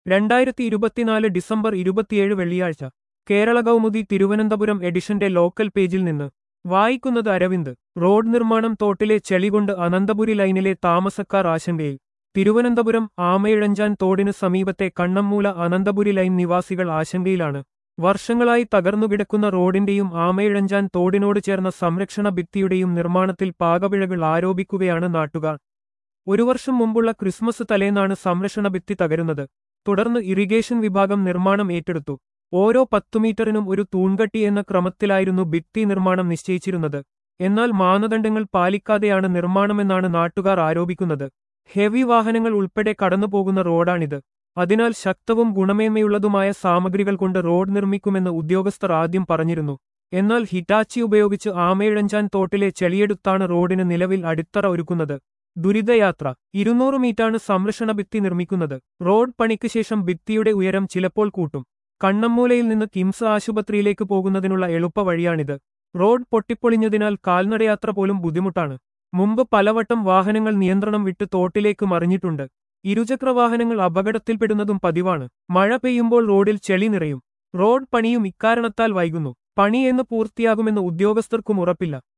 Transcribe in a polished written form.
2024 December 27 വെള്ളിയാഴ്ച കേരള കൗമുദി തിരുവനന്തപുരം എഡിഷന്റെ local പേജിൽ നിന്ന് വായിക്കുന്നത് അരവിന്ദ്. റോഡ് നിർമ്മാണം തോട്ടിലെ ചെളികൊണ്ട് അനന്തപുരി ലൈനിലെ താമസക്കാർ ആശങ്കയിൽ. തിരുവനന്തപുരം ആമയിഴഞ്ചാൻ തോടിന് സമീപത്തെ കണ്ണമ്മൂല അനന്തപുരി ലൈൻ നിവാസികൾ ആശങ്കയിലാണ്. വർഷങ്ങളായി തകർന്നുകിടക്കുന്ന റോഡിന്റെയും ആമയിഴഞ്ചാൻ തോടിനോട് ചേർന്ന സംരക്ഷണ ഭിത്തിയുടെയും നിർമ്മാണത്തിൽ പാകപിഴകൾ ആരോപിക്കുകയാണ് നാട്ടുകാർ. ഒരു വർഷം മുമ്പുള്ള ക്രിസ്മസ് തലേന്നാണ് സംരക്ഷണ ഭിത്തി തകരുന്നത്. തുടർന്ന് ഇറിഗേഷൻ വിഭാഗം നിർമ്മാണം ഏറ്റെടുത്തു. ഓരോ 10 മീറ്ററിനും ഒരു തൂൺകട്ടി എന്ന ക്രമത്തിലായിരുന്നു ഭിത്തി നിർമ്മാണം നിശ്ചയിച്ചിരുന്നത്. എന്നാൽ മാനദണ്ഡങ്ങൾ പാലിക്കാതെയാണ് നിർമ്മാണമെന്നാണ് നാട്ടുകാർ ആരോപിക്കുന്നത്. ഹെവി വാഹനങ്ങൾ ഉൾപ്പെടെ കടന്നുപോകുന്ന റോഡാണിത്. അതിനാൽ ശക്തവും ഗുണമേന്മയുള്ളതുമായ സാമഗ്രികൾ കൊണ്ട് റോഡ് നിർമ്മിക്കുമെന്ന് ഉദ്യോഗസ്ഥർ ആദ്യം പറഞ്ഞിരുന്നു. എന്നാൽ ഹിറ്റാച്ചി ഉപയോഗിച്ച് ആമയിഴഞ്ചാൻ തോട്ടിലെ ചെളിയെടുത്താണ് റോഡിന് നിലവിൽ അടിത്തറ ഒരുക്കുന്നത്. ദുരിതയാത്ര. 200 മീറ്ററാണ് സംരക്ഷണ ഭിത്തി നിർമ്മിക്കുന്നത്. റോഡ് പണിക്ക് ശേഷം ഭിത്തിയുടെ ഉയരം ചിലപ്പോൾ കൂട്ടും. കണ്ണമ്മൂലയിൽ നിന്ന് കിംസ് ആശുപത്രിയിലേക്ക് പോകുന്നതിനുള്ള എളുപ്പ വഴിയാണിത്. റോഡ് പൊട്ടിപ്പൊളിഞ്ഞതിനാൽ കാൽനടയാത്ര പോലും ബുദ്ധിമുട്ടാണ്. മുമ്പ് പലവട്ടം വാഹനങ്ങൾ നിയന്ത്രണം വിട്ട് തോട്ടിലേക്ക് മറിഞ്ഞിട്ടുണ്ട്. ഇരുചക്രവാഹനങ്ങൾ അപകടത്തിൽപ്പെടുന്നതും പതിവാണ്. മഴ പെയ്യുമ്പോൾ റോഡിൽ ചെളി നിറയും. റോഡ് പണിയും ഇക്കാരണത്താൽ വൈകുന്നു. പണി എന്ന് പൂർത്തിയാകുമെന്ന് ഉദ്യോഗസ്ഥർക്കും ഉറപ്പില്ല.